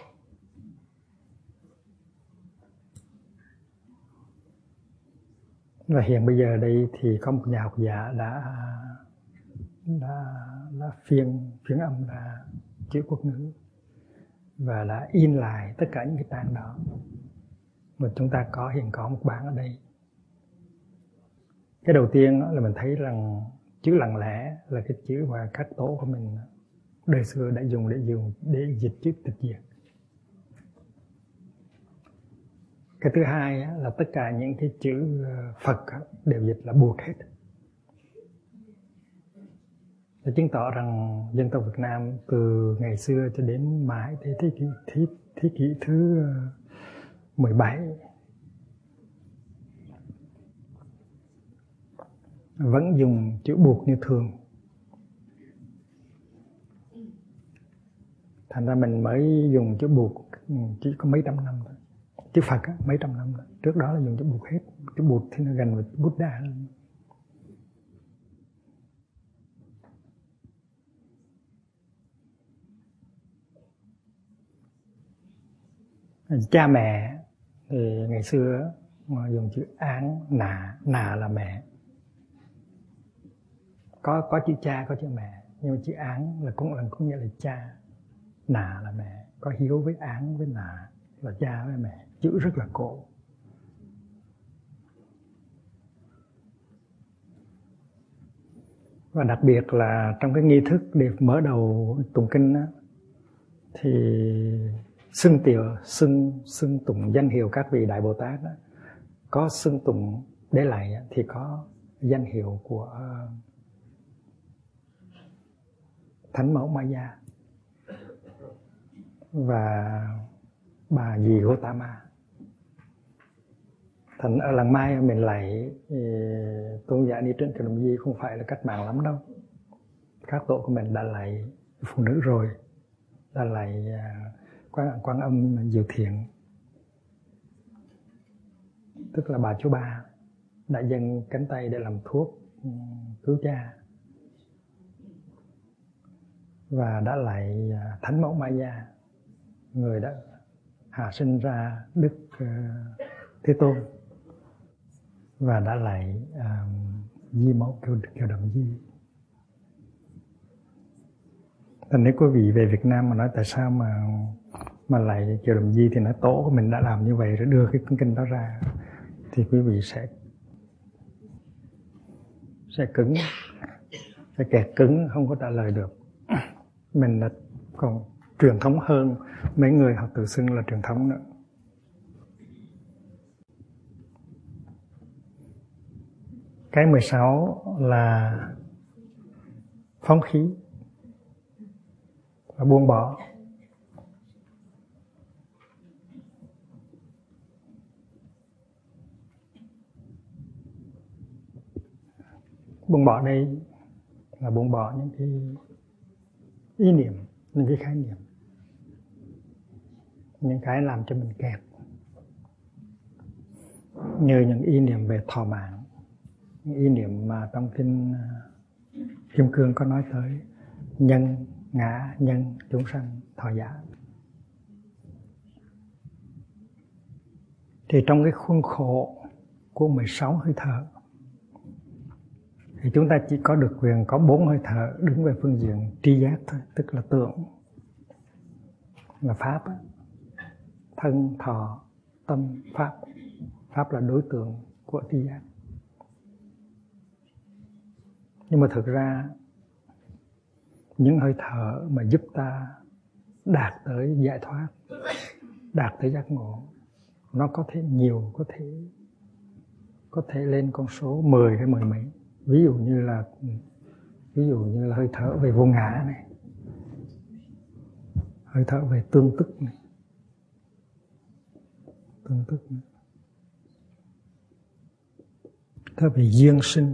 Và hiện bây giờ đây thì có một nhà học giả đã đã, đã phiên phiên âm ra chữ quốc ngữ và đã in lại tất cả những cái trang đó. Và chúng ta có hiện có một bản ở đây. Cái đầu tiên là mình thấy rằng chữ lặng lẽ là cái chữ mà các tổ của mình đời xưa đã dùng để dùng để dịch chữ tịch diệt. Cái thứ hai là tất cả những cái chữ Phật đều dịch là buộc hết. Để chứng tỏ rằng dân tộc Việt Nam từ ngày xưa cho đến mãi thế thế kỷ thế, thế kỷ thứ mười bảy vẫn dùng chữ buộc như thường. Thành ra mình mới dùng chữ buộc chỉ có mấy trăm năm thôi. Chữ Phật á, mấy trăm năm thôi. Trước đó là dùng chữ buộc hết. Chữ buộc thì nó gần với Buddha hơn. Cha mẹ thì ngày xưa mà dùng chữ án, nà, nà là mẹ. Có có chữ cha, có chữ mẹ, nhưng mà chữ án là cũng là cũng nghĩa là cha, nà là mẹ. Có hiếu với án với nà là cha với mẹ. Chữ rất là cổ. Và đặc biệt là trong cái nghi thức để mở đầu tụng kinh á, thì xưng tiệu xưng xưng tụng danh hiệu các vị đại Bồ Tát đó, có xưng tụng để lại thì có danh hiệu của Thánh Mẫu Maya và bà dì Gotama. Thành ở làng Mai mình lại tôn giả đi trên Kiều Đồng Di không phải là cách mạng lắm đâu. Các tổ của mình đã lại phụ nữ rồi, đã lại Quan, Quan Âm Diệu Thiện, tức là bà chú ba, đã dâng cánh tay để làm thuốc cứu cha. Và đã lại Thánh Mẫu Maya, người đã hạ sinh ra Đức uh, Thế Tôn, và đã lại uh, Di Mẫu Kiều, Kiều Đồng Di. Thành nếu quý vị về Việt Nam mà nói tại sao mà mà lại Kiều Đồng Di thì nói tổ của mình đã làm như vậy rồi đưa cái kinh đó ra, thì quý vị sẽ sẽ cứng, sẽ kẹt cứng, không có trả lời được. Mình là còn truyền thống hơn mấy người họ tự xưng là truyền thống nữa. Cái mười sáu là phóng khí và buông bỏ. Buông bỏ đây là buông bỏ những cái ý niệm, những cái khái niệm, những cái làm cho mình kẹt, như những ý niệm về thọ mạng, những ý niệm mà trong kinh Kim Cương có nói tới nhân, ngã, nhân, chúng sanh, thọ giả. Thì trong cái khuôn khổ của mười sáu hơi thở thì chúng ta chỉ có được quyền có bốn hơi thở đứng về phương diện tri giác thôi, tức là tưởng, là pháp, thân, thọ, tâm, pháp. Pháp là đối tượng của tri giác. Nhưng mà thực ra những hơi thở mà giúp ta đạt tới giải thoát, đạt tới giác ngộ, nó có thể nhiều, có thể có thể lên con số mười hay mười mấy. Ví dụ như là ví dụ như là hơi thở về vô ngã này, hơi thở về tương tức này, tương tức này, thở về duyên sinh.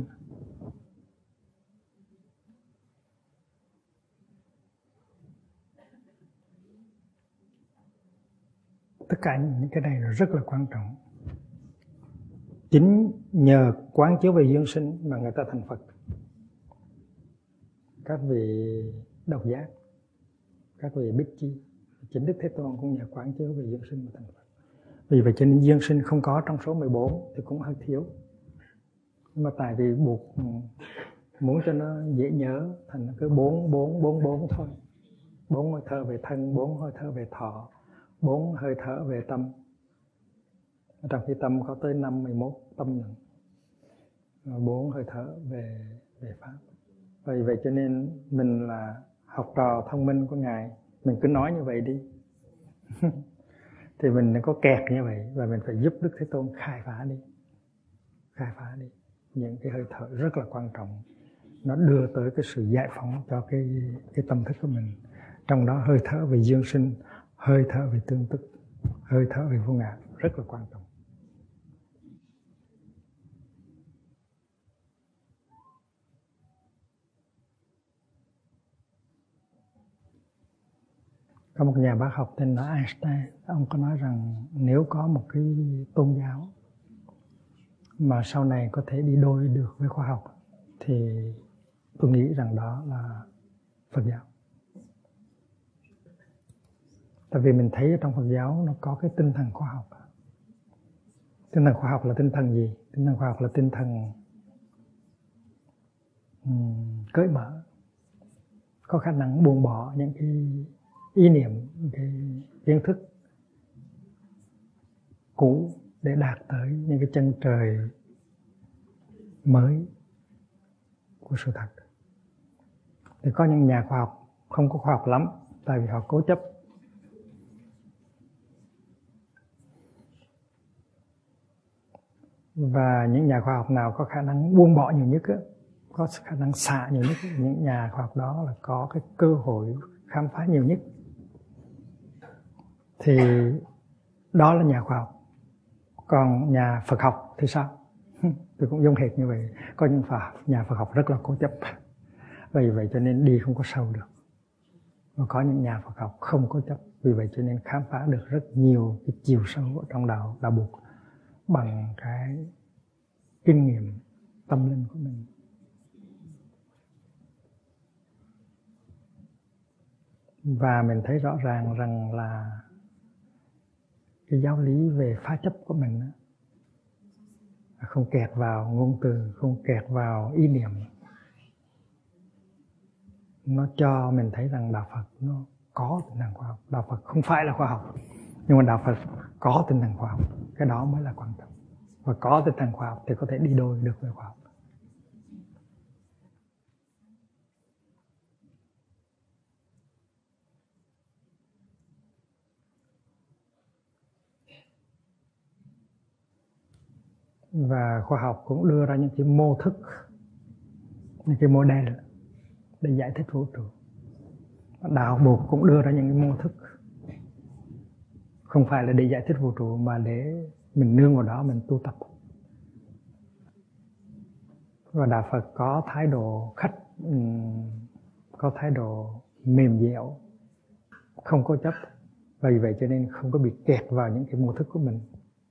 Tất cả những cái này rất là quan trọng. Chính nhờ quán chiếu về duyên sinh mà người ta thành Phật. Các vị độc giác, các vị bích chi, chính Đức Thế Tôn cũng nhờ quán chiếu về duyên sinh mà thành Phật. Vì vậy cho nên duyên sinh không có trong số mười bốn thì cũng hơi thiếu. Nhưng mà tại vì buộc muốn cho nó dễ nhớ thành cứ bốn bốn bốn bốn thôi. Bốn hơi thở về thân, bốn hơi thở về thọ, bốn hơi thở về tâm. Trong khi tâm có tới năm mươi mốt tâm nhận, bốn hơi thở về về pháp. Vì vậy cho nên mình là học trò thông minh của Ngài, mình cứ nói như vậy đi. Thì mình có kẹt như vậy và mình phải giúp Đức Thế Tôn khai phá đi. Khai phá đi những cái hơi thở rất là quan trọng. Nó đưa tới cái sự giải phóng cho cái cái tâm thức của mình. Trong đó hơi thở về duyên sinh, hơi thở về tương tức, hơi thở về vô ngã rất là quan trọng. Có một nhà bác học tên là Einstein, ông có nói rằng nếu có một cái tôn giáo mà sau này có thể đi đôi được với khoa học thì tôi nghĩ rằng đó là Phật giáo. Tại vì mình thấy trong Phật giáo nó có cái tinh thần khoa học. Tinh thần khoa học là tinh thần gì? Tinh thần khoa học là tinh thần um, cởi mở, có khả năng buông bỏ những cái ý niệm, những cái kiến thức cũ để đạt tới những cái chân trời mới của sự thật. Thì có những nhà khoa học không có khoa học lắm, tại vì họ cố chấp. Và những nhà khoa học nào có khả năng buông bỏ nhiều nhất, có khả năng xả nhiều nhất, những nhà khoa học đó là có cái cơ hội khám phá nhiều nhất. Thì đó là nhà khoa học. Còn nhà Phật học thì sao? Tôi cũng giống hệt như vậy. Có những nhà Phật học rất là cố chấp. Vì vậy cho nên đi không có sâu được. Và có những nhà Phật học không cố chấp. Vì vậy cho nên khám phá được rất nhiều cái chiều sâu ở trong đạo, đạo buộc bằng cái kinh nghiệm tâm linh của mình. Và mình thấy rõ ràng rằng là cái giáo lý về phá chấp của mình đó, không kẹt vào ngôn từ, không kẹt vào ý niệm, nó cho mình thấy rằng đạo Phật nó có tinh thần khoa học. Đạo Phật không phải là khoa học, nhưng mà đạo Phật có tinh thần khoa học. Cái đó mới là quan trọng. Và có tinh thần khoa học thì có thể đi đôi được với khoa học. Và khoa học cũng đưa ra những cái mô thức, những cái model để giải thích vũ trụ. Đạo buộc cũng đưa ra những cái mô thức, không phải là để giải thích vũ trụ mà để mình nương vào đó mình tu tập. Và đạo Phật có thái độ khách, có thái độ mềm dẻo, không cố chấp. Vì vậy cho nên không có bị kẹt vào những cái mô thức của mình.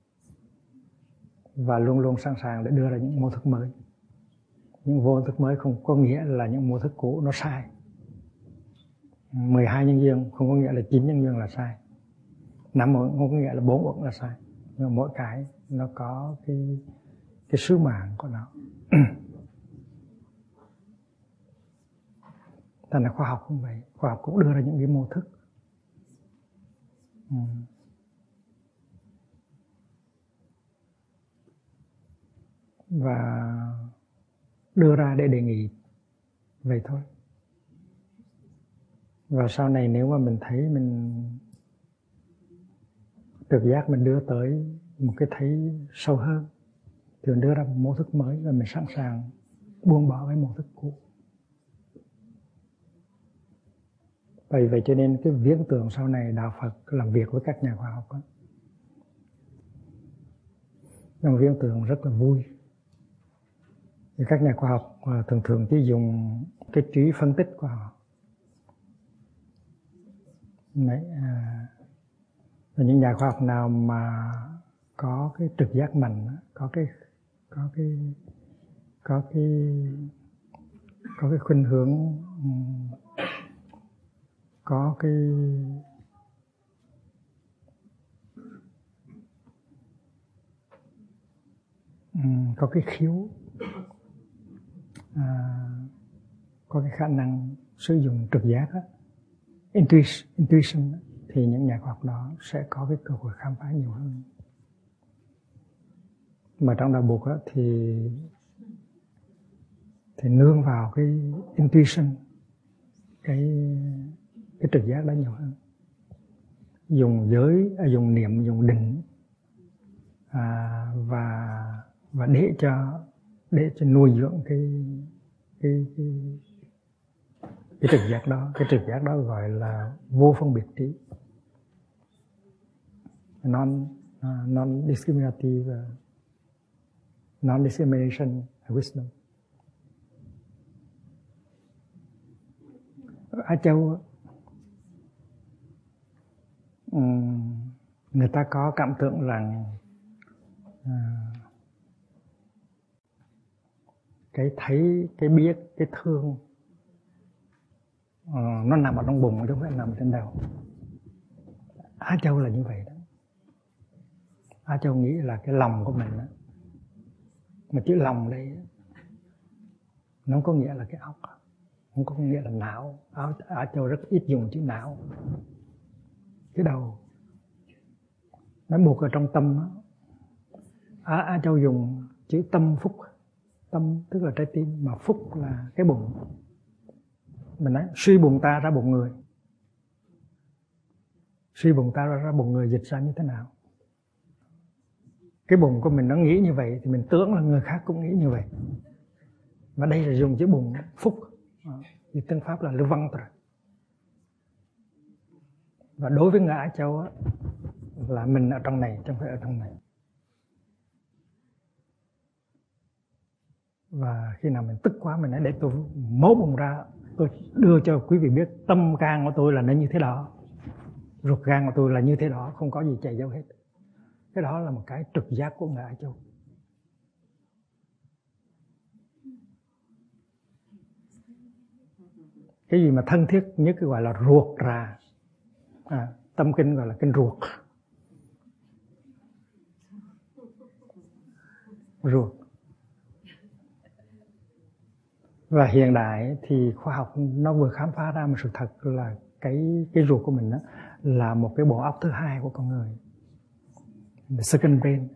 Và luôn luôn sẵn sàng để đưa ra những mô thức mới. Những mô thức mới không có nghĩa là những mô thức cũ nó sai. mười hai nhân duyên không có nghĩa là chín nhân duyên là sai. năm uẩn không có nghĩa là bốn uẩn là sai. Nhưng mà mỗi cái nó có cái, cái sứ mạng của nó. Thành là khoa học cũng vậy. Khoa học cũng đưa ra những cái mô thức. Ừ. Và đưa ra để đề nghị vậy thôi. Và sau này nếu mà mình thấy mình trực giác mình đưa tới một cái thấy sâu hơn thì mình đưa ra một mô thức mới và mình sẵn sàng buông bỏ cái mô thức cũ. Vậy vậy cho nên cái viễn tưởng sau này đạo Phật làm việc với các nhà khoa học đó, là một viễn tưởng rất là vui. Thì các nhà khoa học thường thường chỉ dùng cái trí phân tích của họ. Đấy, à, và những nhà khoa học nào mà có cái trực giác mạnh, có cái có cái có cái có cái khuynh hướng, có cái có cái khiếu, à, có cái khả năng sử dụng trực giác đó, intuition, intuition đó, thì những nhà khoa học đó sẽ có cái cơ hội khám phá nhiều hơn. Mà trong đạo Bụt đó, thì thì nương vào cái intuition, cái cái trực giác đó nhiều hơn. Dùng giới, dùng niệm, dùng định, à, và và để cho để cho nuôi dưỡng cái cái cái cái trực giác đó. Cái trực giác đó gọi là vô phân biệt trí, non uh, non discriminative uh, non discrimination wisdom. Á Châu um, người ta có cảm tưởng rằng uh, cái thấy, cái biết, cái thương uh, nó nằm ở trong bụng chứ không phải nằm trên đầu. Á Châu là như vậy đó. Á Châu nghĩ là cái lòng của mình đó, mà chữ lòng đây nó không có nghĩa là cái óc, không có nghĩa là não. Á Châu rất ít dùng chữ não, cái đầu. Nó buộc ở trong tâm đó. Á, Á Châu dùng chữ tâm phúc. Tâm tức là trái tim, mà phúc là cái bụng. Mình nói suy bụng ta ra bụng người. Suy bụng ta ra, ra bụng người dịch ra như thế nào? Cái bụng của mình nó nghĩ như vậy thì mình tưởng là người khác cũng nghĩ như vậy. Và đây là dùng chữ bụng phúc, thì tiếng Pháp là le ventre. Và đối với người Á Châu á, là mình ở trong này chứ không phải ở trong này. Và khi nào mình tức quá mình nói để tôi mố bụng ra, tôi đưa cho quý vị biết tâm can của tôi là nó như thế đó, ruột gan của tôi là như thế đó, không có gì chạy dấu hết. Cái đó là một cái trực giác của người Á Châu. Cái gì mà thân thiết nhất gọi là ruột rà, à, tâm kinh gọi là kinh ruột. Ruột. Và hiện đại thì khoa học nó vừa khám phá ra một sự thật là cái cái ruột của mình đó là một cái bộ óc thứ hai của con người, the second brain.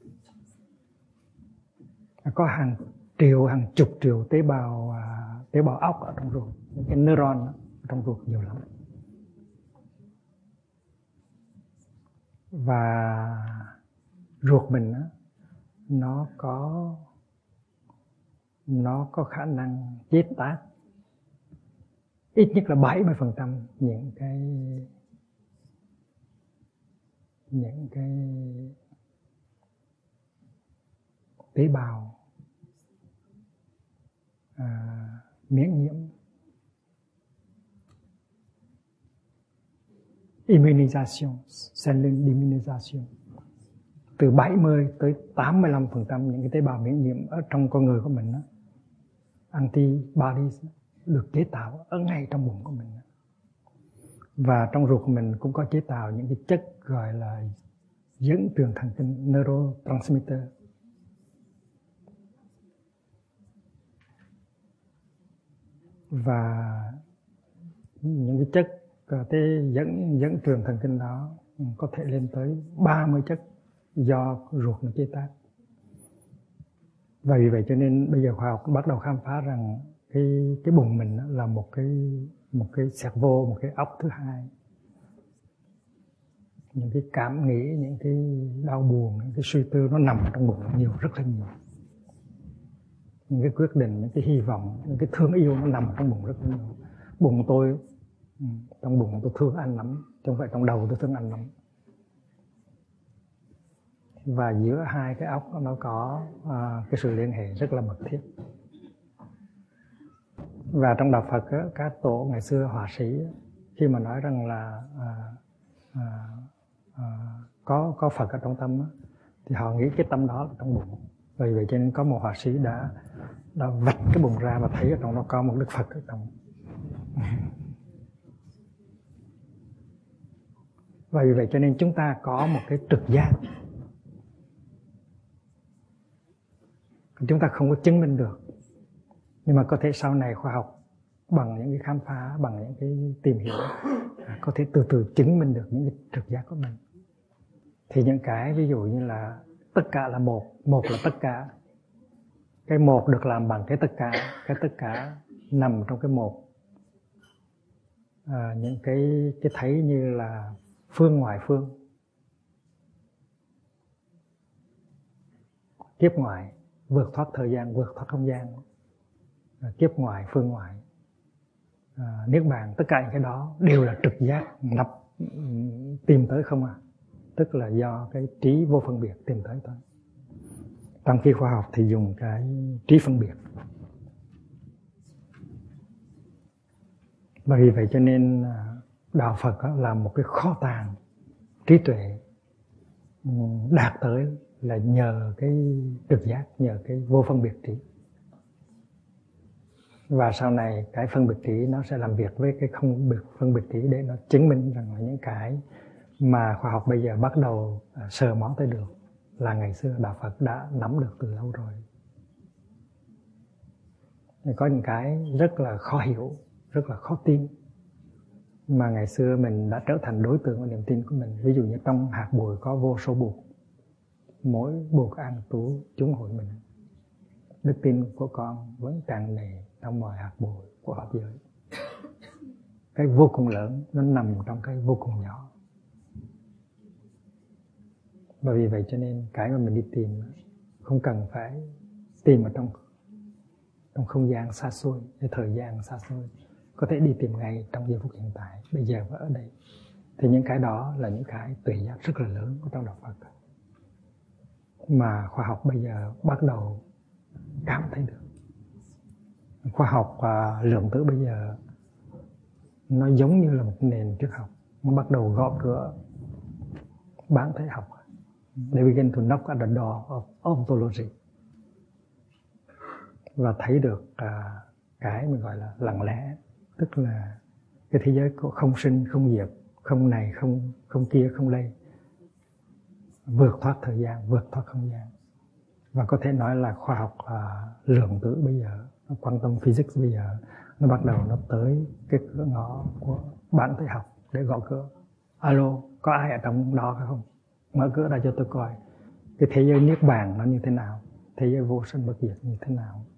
Có hàng triệu, hàng chục triệu tế bào uh, tế bào óc ở trong ruột, những cái neuron ở trong ruột nhiều lắm. Và ruột mình đó, nó có nó có khả năng chế tác ít nhất là bảy mươi phần trăm những cái những cái tế bào à, miễn nhiễm, immunization, cellular immunization. Từ bảy mươi tới tám mươi lăm phần trăm những cái tế bào miễn nhiễm ở trong con người của mình đó, antibodies được chế tạo ở ngay trong bụng của mình. Và trong ruột của mình cũng có chế tạo những cái chất gọi là dẫn truyền thần kinh, neurotransmitter. Và những cái chất cái dẫn dẫn truyền thần kinh đó có thể lên tới ba mươi chất do ruột nó chế tác. Và vì vậy cho nên bây giờ khoa học bắt đầu khám phá rằng cái cái bụng mình là một cái một cái cerveau, một cái óc thứ hai. Những cái cảm nghĩ, những cái đau buồn, những cái suy tư nó nằm trong bụng nhiều, rất là nhiều. Những cái quyết định, những cái hy vọng, những cái thương yêu nó nằm trong bụng rất là nhiều. Bụng tôi, trong bụng tôi thương anh lắm, chứ không phải trong đầu tôi thương anh lắm. Và giữa hai cái óc nó có à, cái sự liên hệ rất là mật thiết. Và trong đạo Phật á, các tổ ngày xưa họa sĩ khi mà nói rằng là à, à, à, có có Phật ở trong tâm á, thì họ nghĩ cái tâm đó là trong bụng. Vì vậy cho nên có một họa sĩ đã đã vạch cái bụng ra và thấy ở trong nó có một Đức Phật ở trong. Và vì vậy cho nên chúng ta có một cái trực giác. Chúng ta không có chứng minh được, nhưng mà có thể sau này khoa học bằng những cái khám phá, bằng những cái tìm hiểu có thể từ từ chứng minh được những cái trực giác của mình. Thì những cái ví dụ như là tất cả là một, một là tất cả. Cái một được làm bằng cái tất cả, cái tất cả nằm trong cái một. À, những cái cái thấy như là phương ngoài phương, kiếp ngoài, vượt thoát thời gian, vượt thoát không gian, à, kiếp ngoài, phương ngoài, à, niết bàn, tất cả những cái đó đều là trực giác nập tìm tới không à, tức là do cái trí vô phân biệt tìm tới thôi. Trong khi khoa học thì dùng cái trí phân biệt. Và vì vậy cho nên đạo Phật là một cái kho tàng trí tuệ đạt tới là nhờ cái trực giác, nhờ cái vô phân biệt trí. Và sau này cái phân biệt trí nó sẽ làm việc với cái không biệt phân biệt trí để nó chứng minh rằng là những cái mà khoa học bây giờ bắt đầu sờ mó tới được là ngày xưa đạo Phật đã nắm được từ lâu rồi. Có những cái rất là khó hiểu, rất là khó tin, mà ngày xưa mình đã trở thành đối tượng của niềm tin của mình. Ví dụ như trong hạt bụi có vô số buộc, mỗi buộc an trú chúng hội mình. Đức tin của con vẫn tràn đầy trong mọi hạt bụi của pháp giới. Cái vô cùng lớn nó nằm trong cái vô cùng nhỏ. Và vì vậy cho nên cái mà mình đi tìm không cần phải tìm ở trong trong không gian xa xôi, hay thời gian xa xôi, có thể đi tìm ngay trong giây phút hiện tại, bây giờ và ở đây. Thì những cái đó là những cái tuệ giác rất là lớn của trong đạo Phật mà khoa học bây giờ bắt đầu cảm thấy được. Khoa học và lượng tử bây giờ nó giống như là một nền triết học, nó bắt đầu gõ cửa bán thể học. They begin to knock at the door of ontology. Và thấy được à, cái mình gọi là lặng lẽ, tức là cái thế giới không sinh, không diệt, không này, không không kia, không đây, vượt thoát thời gian, vượt thoát không gian. Và có thể nói là khoa học à, lượng tử bây giờ, quantum physics bây giờ, nó bắt đầu nó tới cái cửa ngõ của bản thể học để gõ cửa. Alo, có ai ở trong đó không? Mở cửa ra cho tôi coi cái thế giới niết bàn nó như thế nào, thế giới vô sinh bất diệt như thế nào.